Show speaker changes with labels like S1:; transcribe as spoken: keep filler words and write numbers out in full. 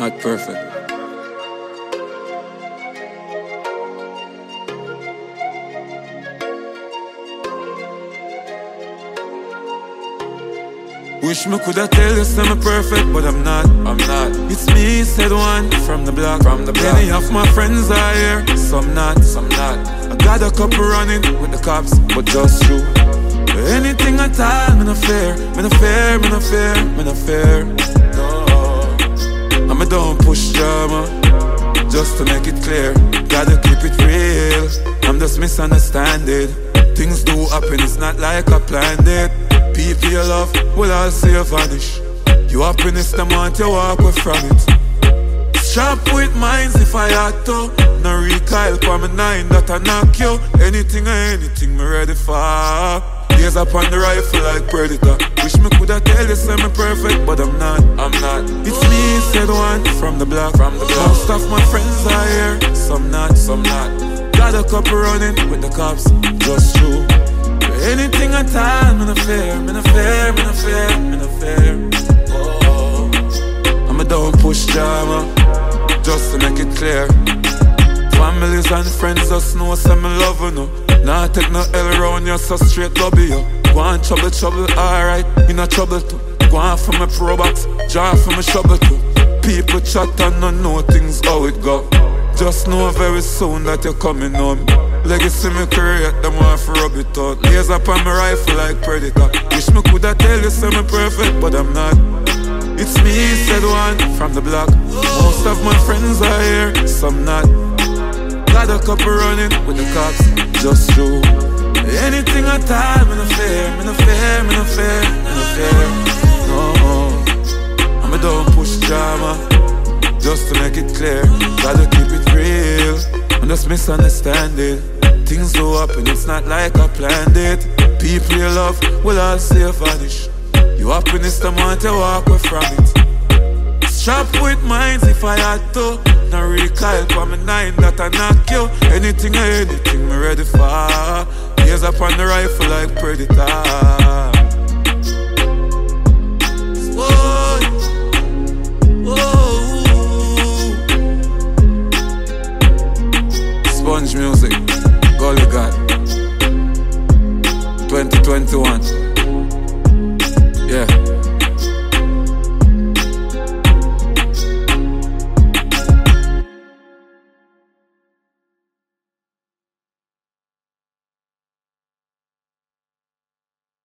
S1: Not perfect. Wish me coulda tell you say me perfect, but I'm not, I'm not. It's me, said one, from the block, from the block. Many of my friends are here, some not, some not. I got a couple running with the cops, but just you. Anything at all, me no fear, me no fear, me no fear, me no fear. No, and me don't push drama, just to make it clear. Gotta keep it real, I'm just misunderstanding. Things do happen, it's not like I planned it. People you love will all see you vanish. You happiness, them want you walk away from it. Sharp with minds if I had to. No recoil for me nine that I knock you. Anything or anything me ready for. Gaze up on the rifle like Predator. Wish me coulda tell you say me perfect, but I'm not, I'm not. It's me, said one, from the block, from the block. Most of my friends are here, some not, some not. Got a couple running with the cops, just true. Anything at all, me no fear, me no fear, me no fear, me no fear. Oh, and me don't push drama, just to make it clear. Families and friends just know say me love you no. Nah take no L round you, so straight lobby you. Go on trouble, trouble, alright, you no trouble too. Go on for my pro box, jar for my shovel too. People chat and not know things how it go. Just know very soon that you're coming home. Legacy me create, them want to rub it out. Laser up on my rifle like Predator. Wish me coulda tell you say me perfect, but I'm not. It's me, said one, from the block. Most of my friends are here, some not. Got a couple running with the cops, just true. Anything at all, me no fear, me no fear, me no fear, me no fear. No, and me don't push drama, just to make it clear. Gotta keep it real, I'm just misunderstanding. Things do happen, it's not like I planned it. People you love will all see you vanish. You happiness, them want you walk away from it. Sharp with minds if I had to. No recoil for me nine that I knock you. Anything or anything me ready for. Gaze up on the rifle like Predator. Whoa, whoa. Sponge music, Gully God, twenty twenty-one. Yeah.